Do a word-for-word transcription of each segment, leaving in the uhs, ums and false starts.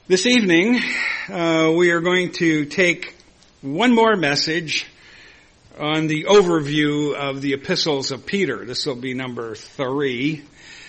This evening, uh, we are going to take one more message on the overview of the epistles of Peter. This will be number three.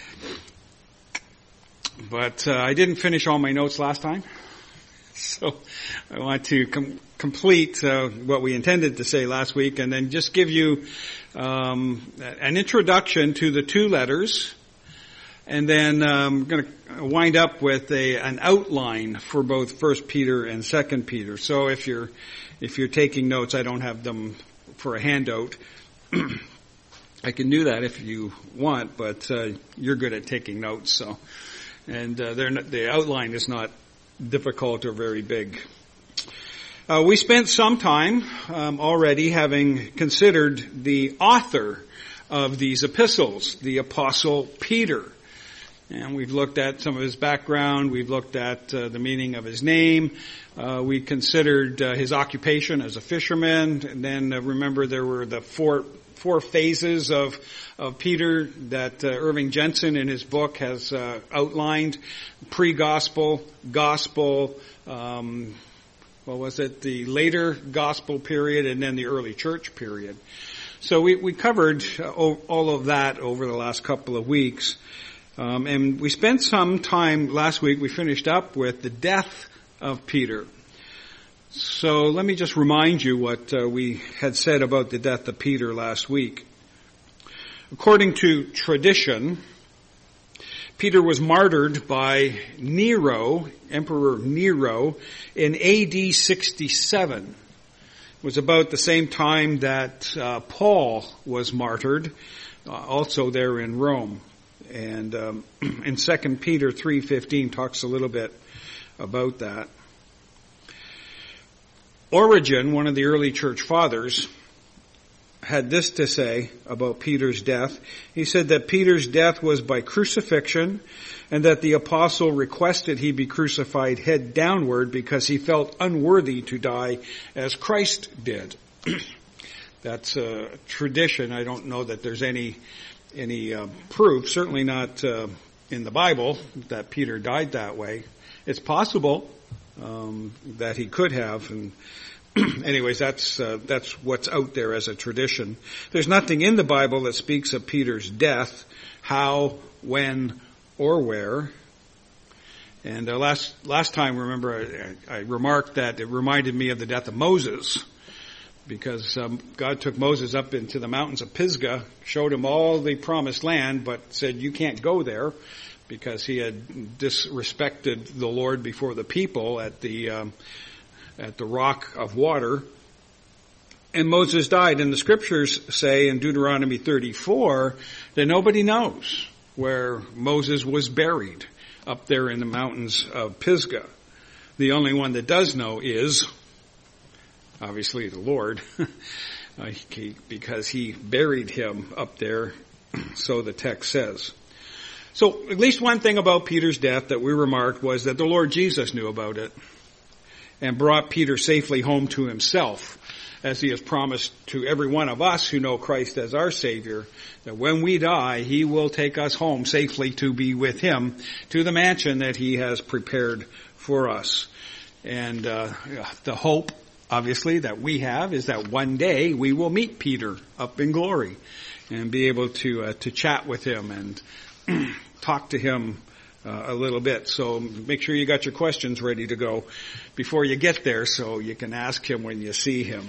But uh, I didn't finish all my notes last time, so I want to com- complete uh, what we intended to say last week and then just give you um, an introduction to the two letters. And then um, I'm going to wind up with a an outline for both First Peter and Second Peter. So if you're if you're taking notes, I don't have them for a handout. I can do that if you want, but uh, you're good at taking notes. So, and uh, they're not, the outline is not difficult or very big. Uh, we spent some time um, already having considered the author of these epistles, the Apostle Peter. And we've looked at some of his background. We've looked at uh, the meaning of his name. Uh, we considered uh, his occupation as a fisherman. And then uh, remember there were the four four phases of of Peter that uh, Irving Jensen in his book has uh, outlined: pre-gospel, gospel, um, what was it? The later gospel period, and then the early church period. So we we covered uh, all of that over the last couple of weeks. Um, and we spent some time last week, we finished up with the death of Peter. So let me just remind you what uh, we had said about the death of Peter last week. According to tradition, Peter was martyred by Nero, Emperor Nero, in A D sixty-seven. It was about the same time that uh, Paul was martyred, uh, also there in Rome. And um, in Second Peter three fifteen talks a little bit about that. Origen, one of the early church fathers, had this to say about Peter's death. He said that Peter's death was by crucifixion, and that the apostle requested he be crucified head downward because he felt unworthy to die as Christ did. That's a tradition. I don't know that there's any any uh, proof, certainly not uh, in the Bible, that Peter died that way. It's possible um, that he could have, and anyways, that's uh, that's what's out there as a tradition. There's nothing in the Bible that speaks of Peter's death, how, when, or where. And uh, last last time, remember, I, I remarked that it reminded me of the death of Moses, because um, God took Moses up into the mountains of Pisgah, showed him all the promised land, but said, you can't go there, because he had disrespected the Lord before the people at the um, at the rock of water. And Moses died. And the scriptures say in Deuteronomy thirty-four that nobody knows where Moses was buried up there in the mountains of Pisgah. The only one that does know is obviously the Lord, uh, he, because he buried him up there, so the text says. So at least one thing about Peter's death that we remarked was that the Lord Jesus knew about it and brought Peter safely home to himself, as he has promised to every one of us who know Christ as our Savior, that when we die, he will take us home safely to be with him, to the mansion that he has prepared for us. And uh, the hope, obviously, that we have is that one day we will meet Peter up in glory and be able to uh, to chat with him and talk to him uh, a little bit. So make sure you got your questions ready to go before you get there, so you can ask him when you see him.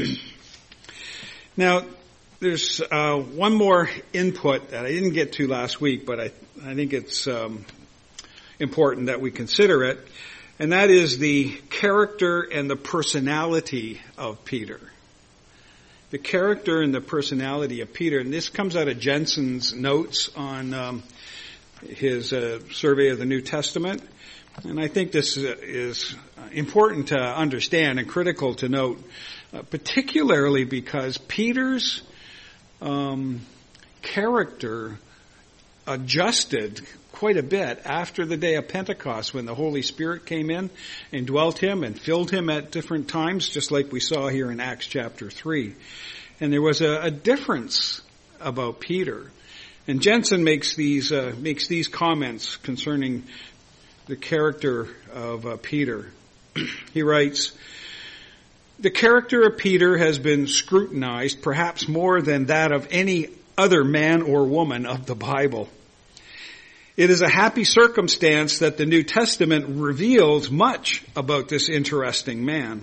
Now, there's uh, one more input that I didn't get to last week, but I I think it's um, important that we consider it. And that is the character and the personality of Peter. The character and the personality of Peter. And this comes out of Jensen's notes on um, his uh, survey of the New Testament. And I think this is important to understand and critical to note, uh, particularly because Peter's um, character adjusted quite a bit after the day of Pentecost, when the Holy Spirit came in and dwelt him and filled him at different times, just like we saw here in Acts chapter three. And there was a, a difference about Peter. And Jensen makes these uh, makes these comments concerning the character of uh, Peter. He writes, "The character of Peter has been scrutinized perhaps more than that of any other man or woman of the Bible. It is a happy circumstance that the New Testament reveals much about this interesting man.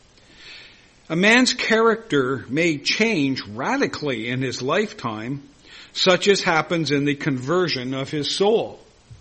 A man's character may change radically in his lifetime, such as happens in the conversion of his soul."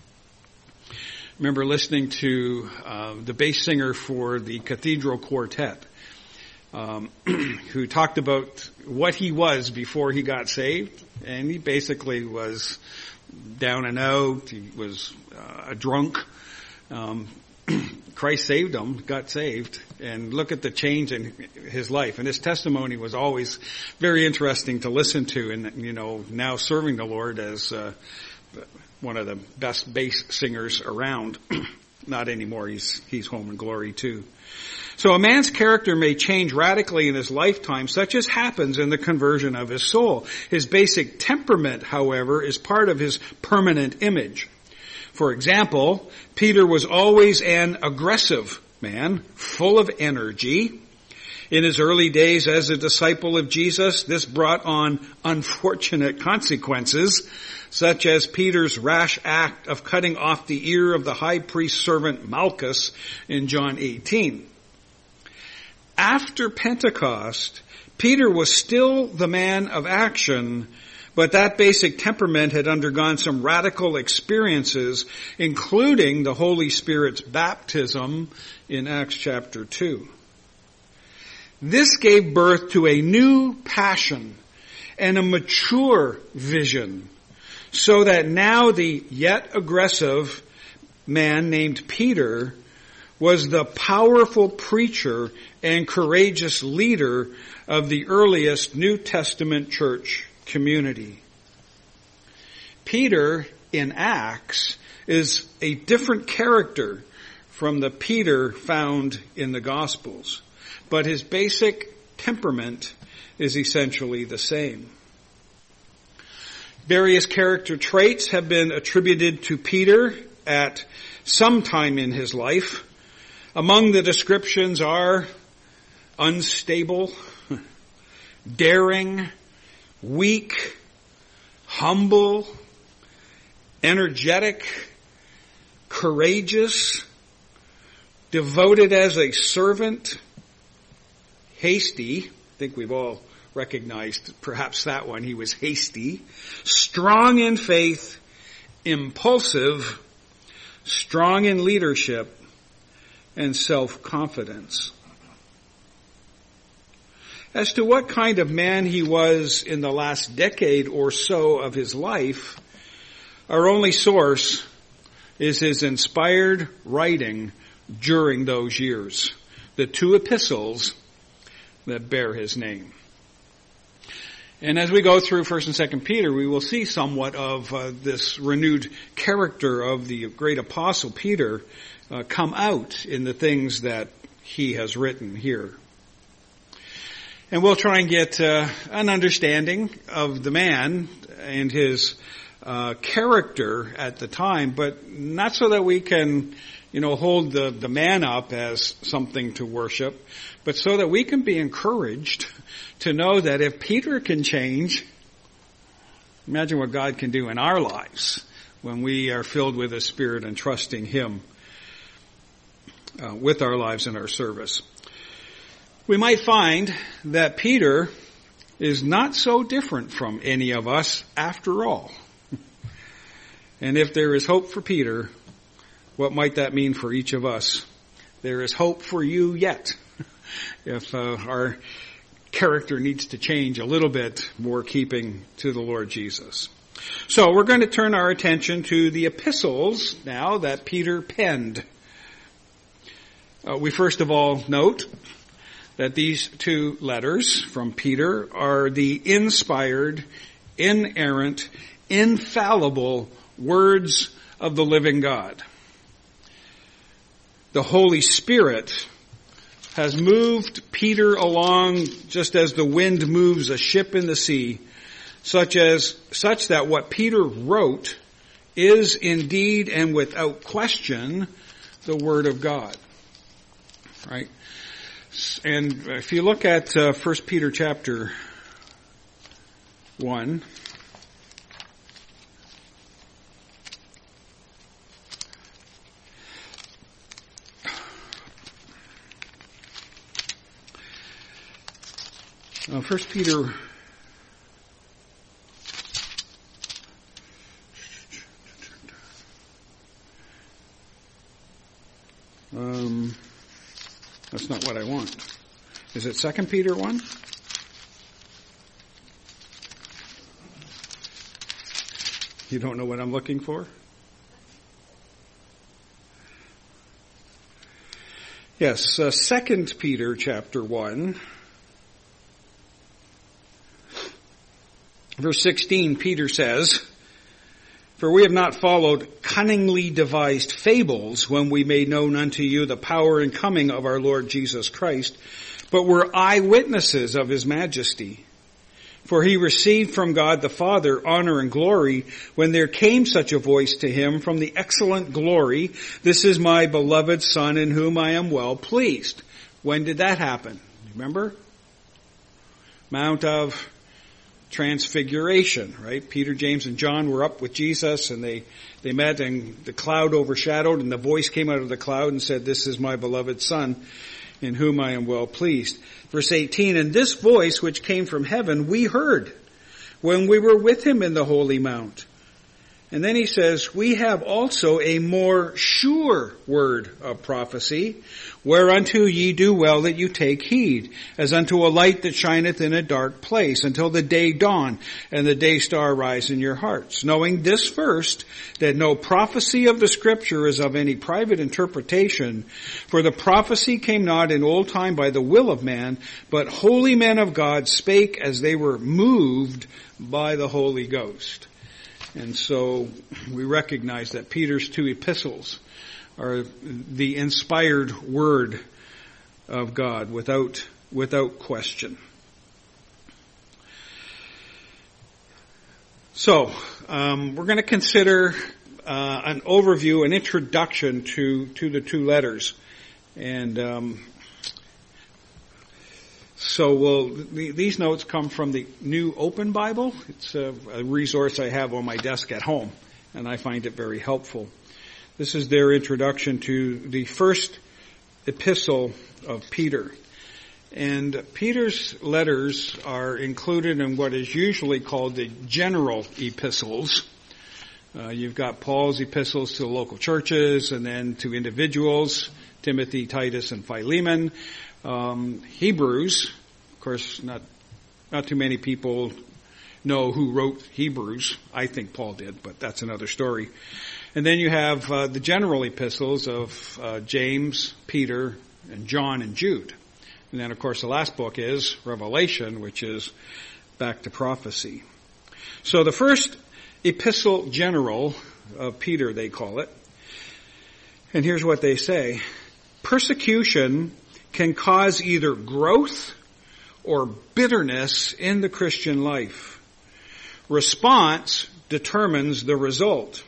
I remember listening to uh, the bass singer for the Cathedral Quartet, um, who talked about what he was before he got saved, and he basically was down and out. He was uh, a drunk. Um, Christ saved him, got saved, and look at the change in his life. And his testimony was always very interesting to listen to. And, you know, now serving the Lord as uh, one of the best bass singers around. Not anymore. He's he's home in glory too. So a man's character may change radically in his lifetime, such as happens in the conversion of his soul. His basic temperament, however, is part of his permanent image. For example, Peter was always an aggressive man, full of energy. In his early days as a disciple of Jesus, this brought on unfortunate consequences, such as Peter's rash act of cutting off the ear of the high priest's servant Malchus in John eighteen. After Pentecost, Peter was still the man of action, but that basic temperament had undergone some radical experiences, including the Holy Spirit's baptism in Acts chapter two. This gave birth to a new passion and a mature vision, so that now the yet aggressive man named Peter was the powerful preacher and courageous leader of the earliest New Testament church community. Peter in Acts is a different character from the Peter found in the Gospels, but his basic temperament is essentially the same. Various character traits have been attributed to Peter at some time in his life. Among the descriptions are unstable, daring, weak, humble, energetic, courageous, devoted as a servant, hasty. I think we've all recognized perhaps that one. He was hasty, strong in faith, impulsive, strong in leadership, and self-confidence. As to what kind of man he was in the last decade or so of his life, our only source is his inspired writing during those years, the two epistles that bear his name. And as we go through First and Second Peter, we will see somewhat of uh, this renewed character of the great apostle Peter uh, come out in the things that he has written here. And we'll try and get uh, an understanding of the man and his uh, character at the time, but not so that we can, you know, hold the, the man up as something to worship, but so that we can be encouraged to know that if Peter can change, imagine what God can do in our lives when we are filled with His Spirit and trusting Him uh, with our lives and our service. We might find that Peter is not so different from any of us after all. And if there is hope for Peter, what might that mean for each of us? There is hope for you yet. If uh, our character needs to change a little bit more keeping to the Lord Jesus. So we're going to turn our attention to the epistles now that Peter penned. Uh, we first of all note that these two letters from Peter are the inspired, inerrant, infallible words of the living God. The Holy Spirit has moved Peter along just as the wind moves a ship in the sea, such as such that what Peter wrote is indeed and without question the Word of God. Right? And if you look at uh, First Peter chapter one, uh, First Peter Um, that's not what I want. Is it Second Peter one? You don't know what I'm looking for? Yes, uh, Second Peter chapter one. Verse sixteen, Peter says, "For we have not followed cunningly devised fables when we made known unto you the power and coming of our Lord Jesus Christ, but were eyewitnesses of his majesty. For he received from God the Father honor and glory when there came such a voice to him from the excellent glory, 'This is my beloved Son in whom I am well pleased.'" When did that happen? Remember? Mount of Transfiguration, right? Peter, James, and John were up with Jesus, and they, they met, and the cloud overshadowed, and the voice came out of the cloud and said, "This is my beloved Son, in whom I am well pleased." Verse eighteen, "And this voice which came from heaven we heard when we were with him in the holy mount." And then he says, "We have also a more sure word of prophecy, whereunto ye do well that you take heed, as unto a light that shineth in a dark place, until the day dawn and the day star rise in your hearts. Knowing this first, that no prophecy of the Scripture is of any private interpretation, for the prophecy came not in old time by the will of man, but holy men of God spake as they were moved by the Holy Ghost." And so we recognize that Peter's two epistles are the inspired word of God without, without question. So, um, we're going to consider uh, an overview, an introduction to, to the two letters. And um, so we'll, these notes come from the New Open Bible. It's a, a resource I have on my desk at home, and I find it very helpful. This is their introduction to the first epistle of Peter. And Peter's letters are included in what is usually called the general epistles. Uh, you've got Paul's epistles to the local churches, and then to individuals, Timothy, Titus, and Philemon. Um, Hebrews, of course, not not too many people know who wrote Hebrews. I think Paul did, but that's another story. And then you have uh, the general epistles of uh, James, Peter, and John, and Jude. And then, of course, the last book is Revelation, which is back to prophecy. So the first epistle general of Peter, they call it. And here's what they say. Persecution can cause either growth or bitterness in the Christian life. Response determines the result.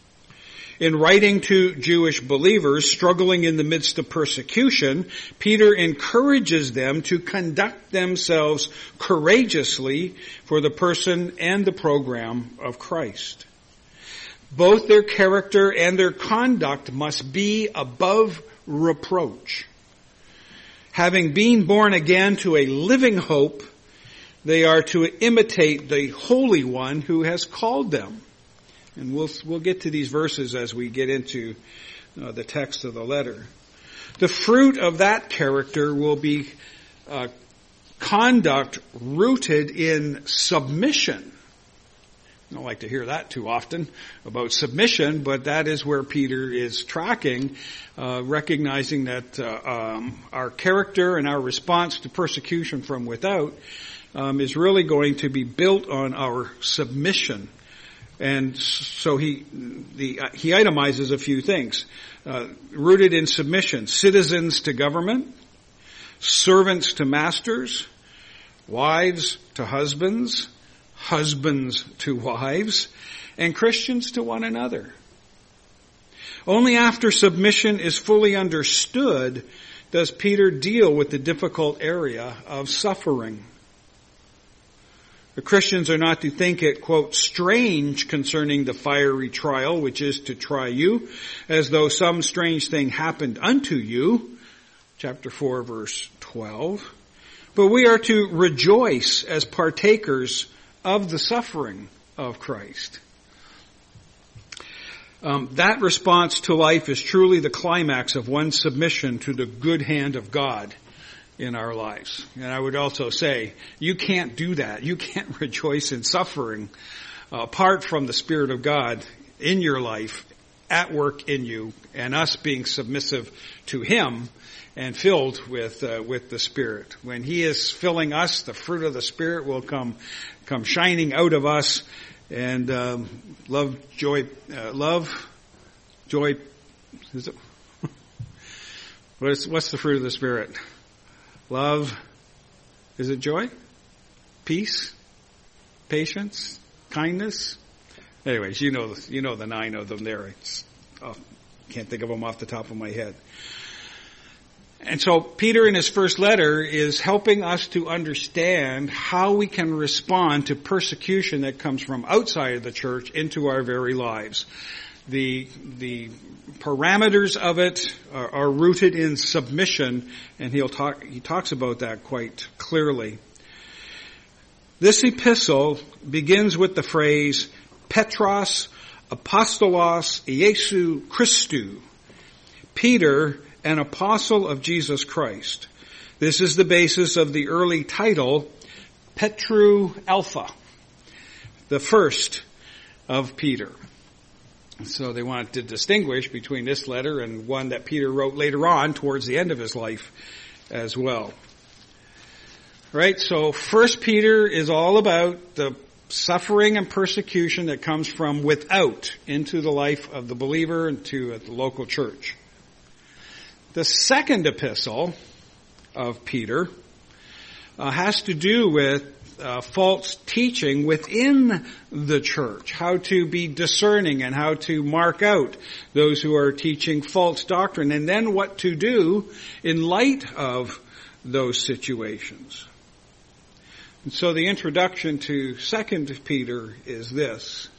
In writing to Jewish believers struggling in the midst of persecution, Peter encourages them to conduct themselves courageously for the person and the program of Christ. Both their character and their conduct must be above reproach. Having been born again to a living hope, they are to imitate the Holy One who has called them. And we'll we'll get to these verses as we get into uh, the text of the letter. The fruit of that character will be uh, conduct rooted in submission. I don't like to hear that too often about submission, but that is where Peter is tracking, uh, recognizing that uh, um, our character and our response to persecution from without um, is really going to be built on our submission. And so he the, uh, he itemizes a few things. Uh, rooted in submission, citizens to government, servants to masters, wives to husbands, husbands to wives, and Christians to one another. Only after submission is fully understood does Peter deal with the difficult area of suffering. The Christians are not to think it, quote, strange concerning the fiery trial which is to try you, as though some strange thing happened unto you. Chapter four, verse twelve. But we are to rejoice as partakers of the suffering of Christ. Um, that response to life is truly the climax of one's submission to the good hand of God in our lives. And I would also say, you can't do that. You can't rejoice in suffering uh, apart from the Spirit of God in your life, at work in you, and us being submissive to Him and filled with uh, with the Spirit. When He is filling us, the fruit of the Spirit will come come shining out of us. And um, love, joy, uh, love, joy. Is it? What's what's the fruit of the Spirit? Love. Is it joy? Peace, patience, kindness. Anyways, you know you know the nine of them there. It's, oh, can't think of them off the top of my head. And so Peter in his first letter is helping us to understand how we can respond to persecution that comes from outside of the church into our very lives. The, the parameters of it are, are rooted in submission, and he'll talk, he talks about that quite clearly. This epistle begins with the phrase, Petros, Apostolos, Iesu Christou. Peter, an apostle of Jesus Christ. This is the basis of the early title, Petru Alpha, the first of Peter. So they wanted to distinguish between this letter and one that Peter wrote later on towards the end of his life as well. Right, so First Peter is all about the suffering and persecution that comes from without into the life of the believer and to the local church. The second epistle of Peter uh, has to do with uh, false teaching within the church, how to be discerning and how to mark out those who are teaching false doctrine, and then what to do in light of those situations. And so the introduction to Second Peter is this.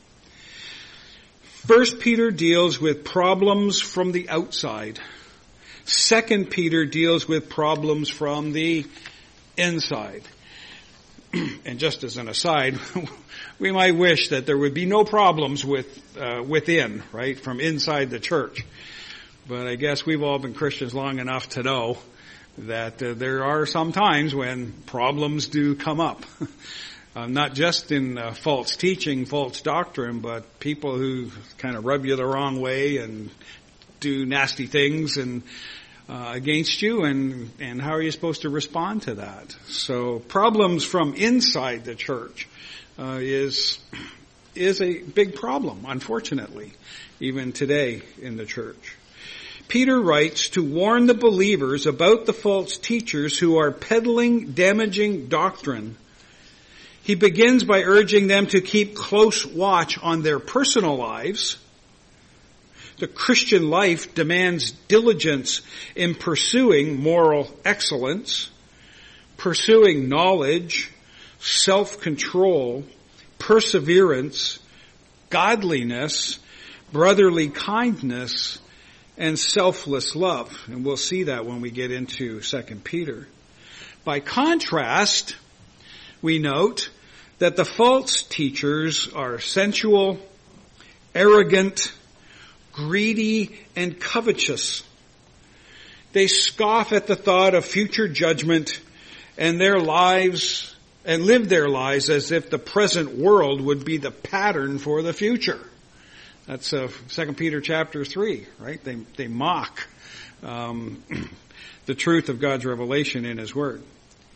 First Peter deals with problems from the outside. Second Peter deals with problems from the inside. And just as an aside, we might wish that there would be no problems with uh, within, right, from inside the church. But I guess we've all been Christians long enough to know that uh, there are some times when problems do come up. uh, not just in uh, false teaching, false doctrine, but people who kind of rub you the wrong way and do nasty things and uh, against you, and and how are you supposed to respond to that? So problems from inside the church uh, is is a big problem, unfortunately, even today in the church. Peter writes to warn the believers about the false teachers who are peddling damaging doctrine. He begins by urging them to keep close watch on their personal lives. The Christian life demands diligence in pursuing moral excellence, pursuing knowledge, self-control, perseverance, godliness, brotherly kindness, and selfless love. And we'll see that when we get into Second Peter. By contrast, we note that the false teachers are sensual, arrogant, greedy, and covetous. They scoff at the thought of future judgment and their lives, and live their lives as if the present world would be the pattern for the future. That's uh, Second Peter chapter three, right? They they mock um, the truth of God's revelation in His Word.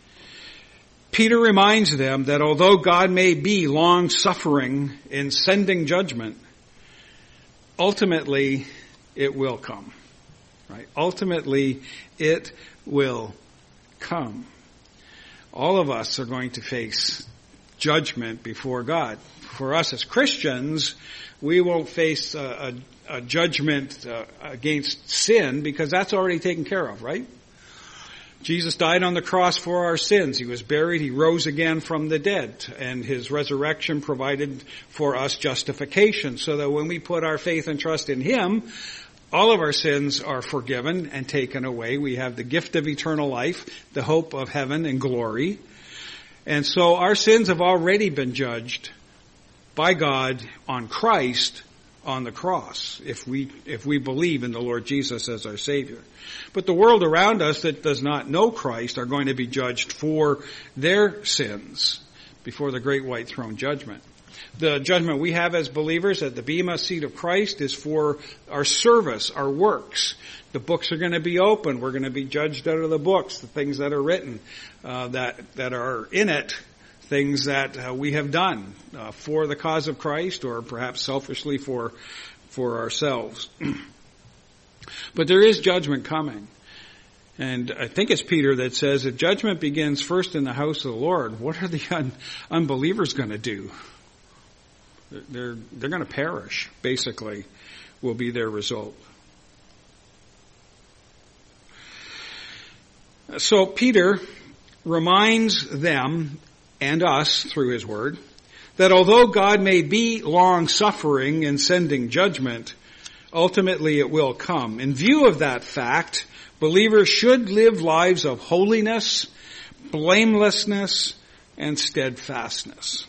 Peter reminds them that although God may be long-suffering in sending judgment, ultimately, it will come, right? Ultimately, it will come. All of us are going to face judgment before God. For us as Christians, we won't face a, a, a judgment uh, against sin because that's already taken care of, right? Jesus died on the cross for our sins. He was buried. He rose again from the dead. And his resurrection provided for us justification so that when we put our faith and trust in him, all of our sins are forgiven and taken away. We have the gift of eternal life, the hope of heaven and glory. And so our sins have already been judged by God on Christ on the cross, if we if we believe in the Lord Jesus as our Savior. But the world around us that does not know Christ are going to be judged for their sins before the great white throne judgment. The judgment we have as believers at the Bema seat of Christ is for our service, our works. The books are going to be open. We're going to be judged out of the books, the things that are written, uh, that that are in it, things that uh, we have done uh, for the cause of Christ or perhaps selfishly for for ourselves. But there is judgment coming. And I think it's Peter that says if judgment begins first in the house of the Lord, what are the un- unbelievers going to do? They're, they're going to perish, basically, will be their result. So Peter reminds them and us through his word that although God may be long-suffering in sending judgment, ultimately it will come. In view of that fact, believers should live lives of holiness, blamelessness, and steadfastness.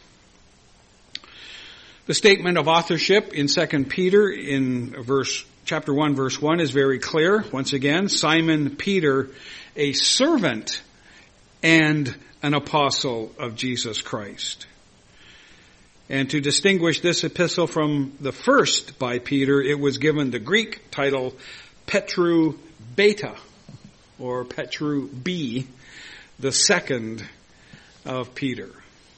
The statement of authorship in Second Peter in verse chapter one, verse one is very clear. Once again, Simon Peter, a servant and an apostle of Jesus Christ. And to distinguish this epistle from the first by Peter, it was given the Greek title Petru Beta, or Petru B, the second of Peter.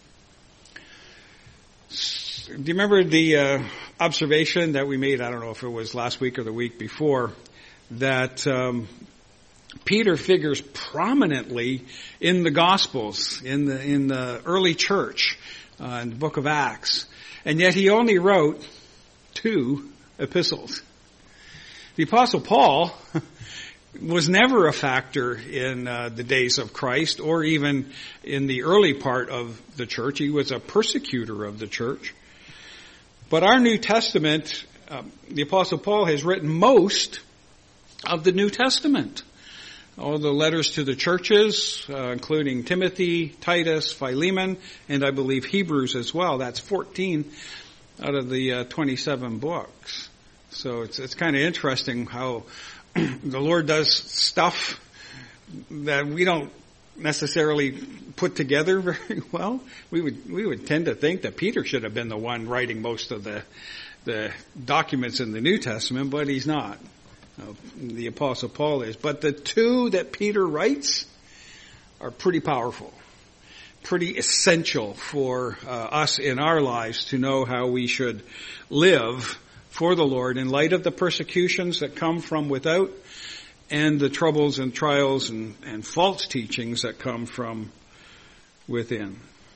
Do you remember the uh, observation that we made, I don't know if it was last week or the week before, that um, Peter figures prominently in the Gospels, in the in the early church, uh, in the book of Acts, and yet he only wrote two epistles. The Apostle Paul was never a factor in uh, the days of Christ or even in the early part of the church. He was a persecutor of the church. But our New Testament, um, the Apostle Paul has written most of the New Testament. All the letters to the churches, uh, including Timothy, Titus, Philemon, and I believe Hebrews as well. That's fourteen out of the uh, twenty-seven books. So it's it's kind of interesting how the Lord does stuff that we don't necessarily put together very well. We would we would tend to think that Peter should have been the one writing most of the the documents in the New Testament, but he's not. Uh, the Apostle Paul is. But the two that Peter writes are pretty powerful, pretty essential for uh, us in our lives to know how we should live for the Lord in light of the persecutions that come from without and the troubles and trials and, and false teachings that come from within.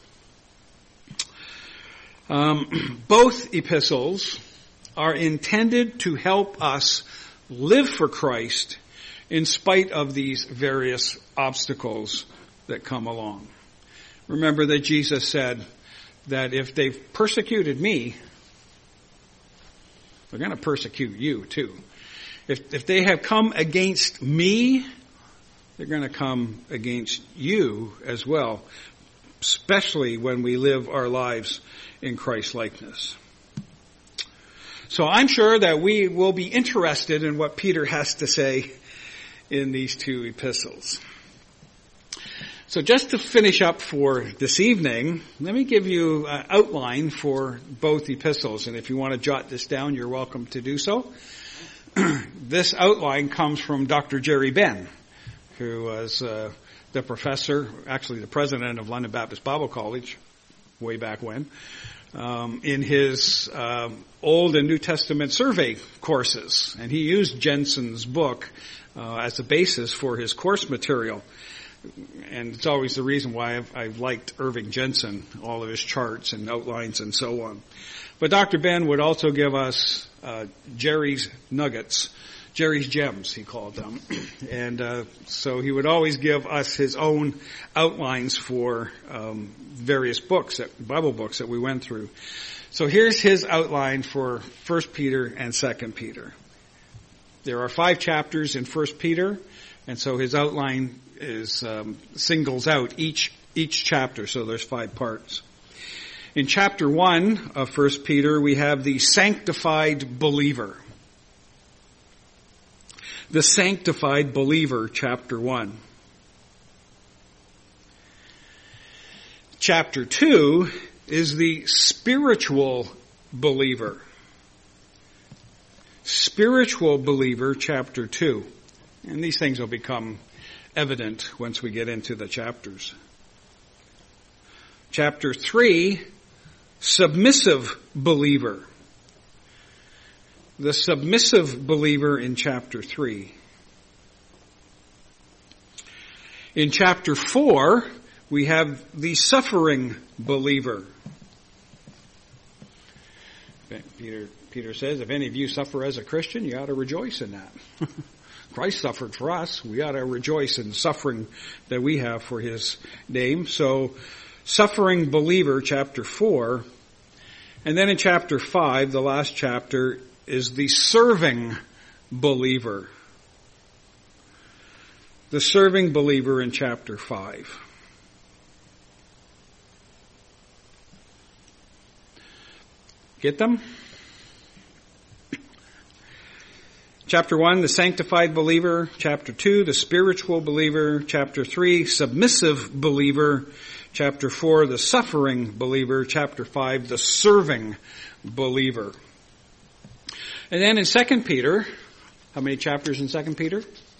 Um, both epistles are intended to help us live for Christ in spite of these various obstacles that come along. Remember that Jesus said that if they've persecuted me, they're going to persecute you too. If, if they have come against me, they're going to come against you as well, especially when we live our lives in Christ-likeness. So I'm sure that we will be interested in what Peter has to say in these two epistles. So just to finish up for this evening, let me give you an outline for both epistles. And if you want to jot this down, you're welcome to do so. This outline comes from Doctor Jerry Ben, who was uh, the professor, actually the president of London Baptist Bible College way back when, um, in his uh, Old and New Testament survey courses. And he used Jensen's book uh, as a basis for his course material. And it's always the reason why I've, I've liked Irving Jensen, all of his charts and outlines and so on. But Doctor Ben would also give us uh, Jerry's Nuggets, Jerry's Gems, he called them. And uh, so he would always give us his own outlines for um, various books, that, Bible books that we went through. So here's his outline for First Peter and Second Peter. There are five chapters in First Peter, and so his outline is um, singles out each each chapter, so there's five parts. In chapter one of First Peter, we have the sanctified believer. The sanctified believer, chapter one. Chapter two is the spiritual believer. Spiritual believer, chapter two. And these things will become evident once we get into the chapters. Chapter three, submissive believer. The submissive believer in chapter three. In chapter four, we have the suffering believer. Peter, Peter says, if any of you suffer as a Christian, you ought to rejoice in that. Christ suffered for us. We ought to rejoice in the suffering that we have for his name. So, suffering believer, chapter four. And then in chapter five, the last chapter, is the serving believer. The serving believer in chapter five. Get them? Chapter one, the sanctified believer. Chapter two, the spiritual believer. Chapter three, submissive believer. Chapter four, the suffering believer. Chapter five, the serving believer. And then in Second Peter, how many chapters in Second Peter?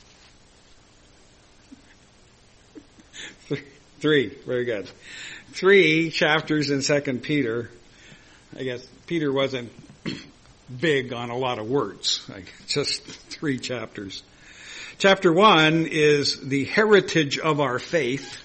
Three. Very good. Three chapters in Second Peter. I guess Peter wasn't big on a lot of words. Like just three chapters. Chapter one is the heritage of our faith.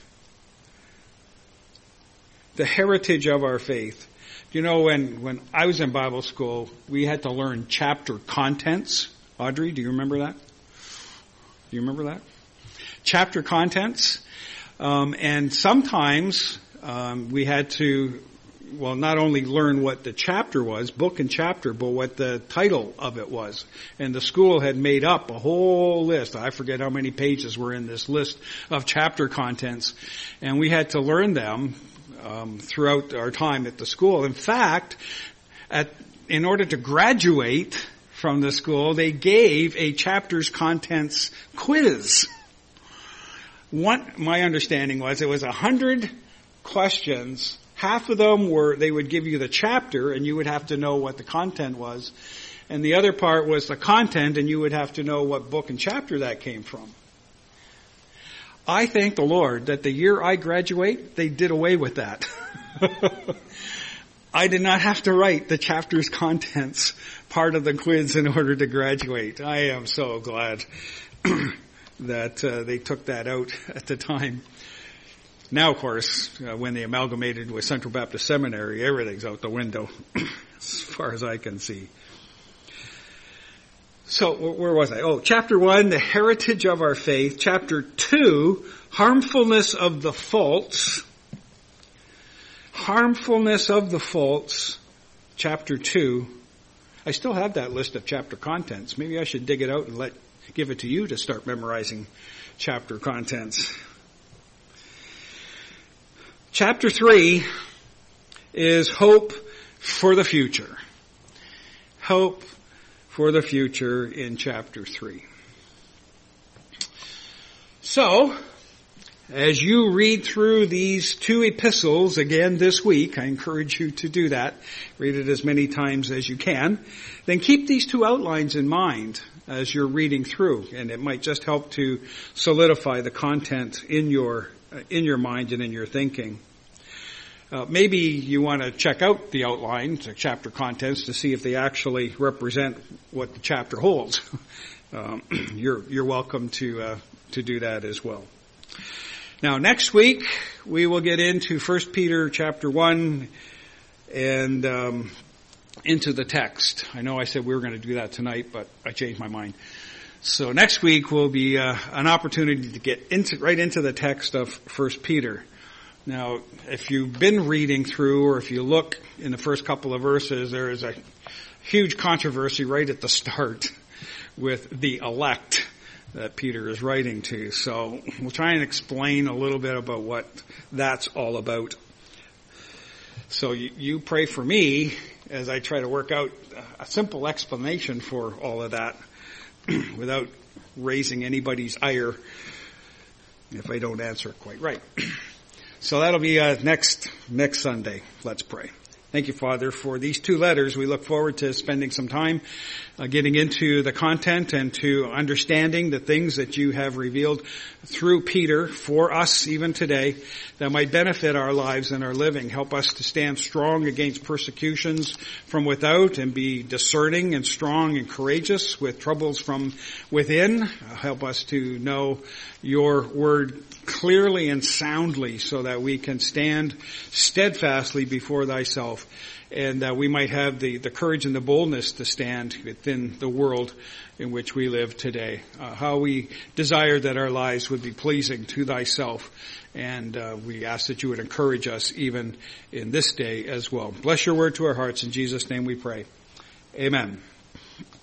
The heritage of our faith. You know, when, when I was in Bible school, we had to learn chapter contents. Audrey, do you remember that? Do you remember that? Chapter contents. Um, and sometimes um, we had to, well, not only learn what the chapter was, book and chapter, but what the title of it was. And the school had made up a whole list. I forget how many pages were in this list of chapter contents. And we had to learn them Um, throughout our time at the school. In fact, at, in order to graduate from the school, they gave a chapter's contents quiz. One, my understanding was it was a hundred questions. Half of them were, they would give you the chapter and you would have to know what the content was. And the other part was the content and you would have to know what book and chapter that came from. I thank the Lord that the year I graduate, they did away with that. I did not have to write the chapter's contents part of the quiz in order to graduate. I am so glad that uh, they took that out at the time. Now, of course, uh, when they amalgamated with Central Baptist Seminary, everything's out the window as far as I can see. So, where was I? Oh, chapter one, the heritage of our faith. Chapter two, harmfulness of the false. Harmfulness of the false. Chapter two. I still have that list of chapter contents. Maybe I should dig it out and let give it to you to start memorizing chapter contents. Chapter three is hope for the future. Hope for the future in chapter three. So, as you read through these two epistles again this week, I encourage you to do that. Read it as many times as you can. Then keep these two outlines in mind as you're reading through, and it might just help to solidify the content in your in your mind and in your thinking. Uh, maybe you want to check out the outline, the chapter contents, to see if they actually represent what the chapter holds. um, you're you're welcome to uh, to do that as well. Now next week we will get into First Peter chapter one and um, into the text. I know I said we were going to do that tonight, but I changed my mind. So next week will be uh, an opportunity to get into right into the text of First Peter. Now, if you've been reading through, or if you look in the first couple of verses, there is a huge controversy right at the start with the elect that Peter is writing to. So we'll try and explain a little bit about what that's all about. So you, you pray for me as I try to work out a simple explanation for all of that without raising anybody's ire if I don't answer it quite right. So that'll be uh, next next Sunday. Let's pray. Thank you, Father, for these two letters. We look forward to spending some time uh, getting into the content and to understanding the things that you have revealed through Peter for us even today that might benefit our lives and our living. Help us to stand strong against persecutions from without and be discerning and strong and courageous with troubles from within. Uh, help us to know your word clearly and soundly so that we can stand steadfastly before thyself and that we might have the, the courage and the boldness to stand within the world in which we live today. Uh, how we desire that our lives would be pleasing to thyself, and uh, we ask that you would encourage us even in this day as well. Bless your word to our hearts. In Jesus' name we pray. Amen.